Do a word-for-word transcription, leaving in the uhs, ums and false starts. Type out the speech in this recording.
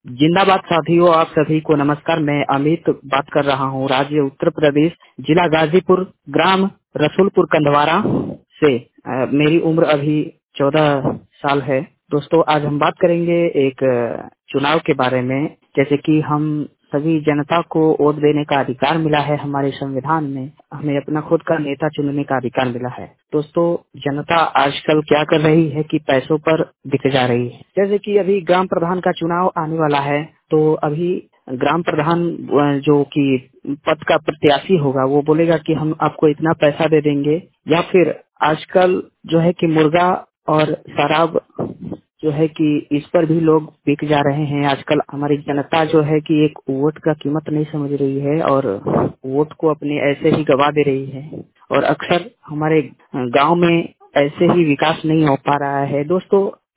जिंदाबाद साथियों, आप सभी को नमस्कार। मैं अमित बात कर रहा हूँ, राज्य उत्तर प्रदेश, जिला गाजीपुर, ग्राम रसूलपुर कंधवारा से। अ, मेरी उम्र अभी चौदह साल है। दोस्तों, आज हम बात करेंगे एक अ, चुनाव के बारे में। जैसे कि हम सभी जनता को वोट देने का अधिकार मिला है, हमारे संविधान में हमें अपना खुद का नेता चुनने का अधिकार मिला है। दोस्तों, जनता आजकल क्या कर रही है कि पैसों पर बिक जा रही है। जैसे कि अभी ग्राम प्रधान का चुनाव आने वाला है, तो अभी ग्राम प्रधान अ, जो कि पद का प्रत्याशी होगा, वो बोलेगा कि हम आपको इतना पैसा दे देंगे, या फिर आजकल जो है कि मुर्गा और शराब जो है कि इस पर भी लोग बिक जा रहे हैं। आजकल हमारी जनता जो है कि एक वोट का कीमत नहीं समझ रही है और वोट को अपने ऐसे ही गवा दे रही है, और अक्सर हमारे गांव में ऐसे ही विकास नहीं हो पा रहा है। दोस्तों,